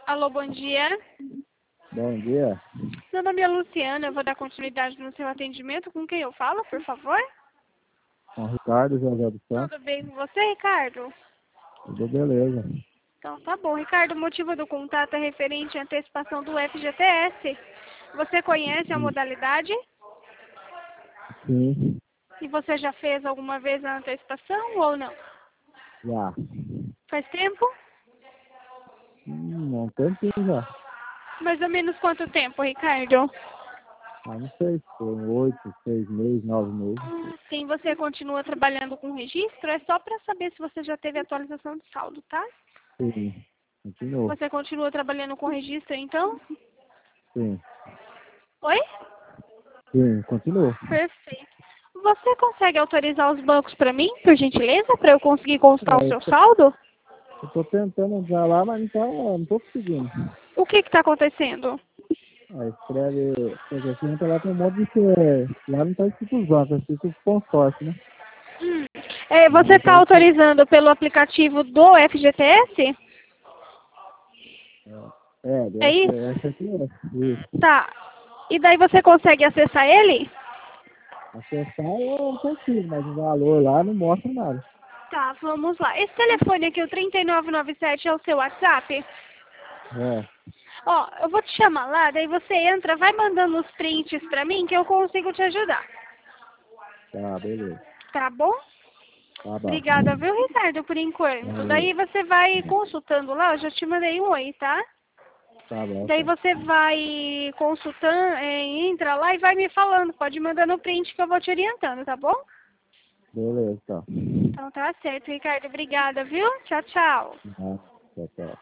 Alô, bom dia. Bom dia. Meu nome é Luciana, eu vou dar continuidade no seu atendimento. Com quem eu falo, por favor? Com o Ricardo José dos Santos. Tudo bem com você, Ricardo? Tudo beleza. Então tá bom. Ricardo, o motivo do contato é referente à antecipação do FGTS. Você conhece a modalidade? Sim, E você já fez alguma vez a antecipação ou não? já. Faz tempo? Um tempinho já. Mais ou menos quanto tempo, Ricardo? Não sei se foi 8, 6 meses, 9 meses. Sim, você continua trabalhando com registro? É só para saber se você já teve atualização de saldo, tá? Sim, continuou. Você continua trabalhando com registro, então? Sim, Oi? sim, continuou. Perfeito. Você consegue autorizar os bancos para mim, por gentileza, para eu conseguir consultar o Eu seu saldo? tô tentando entrar lá, mas não tô conseguindo. O que está acontecendo? Escreve, porque aqui entra lá tem um monte de que lá não tá escrito os bancos, tá escrito os consórcios, né? Você Não está tá escrito. autorizando pelo aplicativo do FGTS? É Deve ser, isso? essa aqui é. Isso. Tá. E daí você consegue acessar ele? Acessar eu não consigo, mas o valor lá não mostra nada. Tá, vamos lá. Esse telefone aqui, o 3997, é o seu WhatsApp? É, Ó, eu vou te chamar lá, daí você entra, vai mandando os prints pra mim que eu consigo te ajudar. tá, beleza. Tá bom? Tá bom. Obrigada, viu, Ricardo, por enquanto. Valeu. Daí você vai consultando lá, eu já te mandei um oi, tá? Tá bom, Daí então. você vai consultando, entra lá e vai me falando. Pode mandar no print que eu vou te orientando, tá bom? Beleza, então. Então tá certo, Ricardo. Obrigada, viu? Tchau, tchau. Tá, tchau, tchau.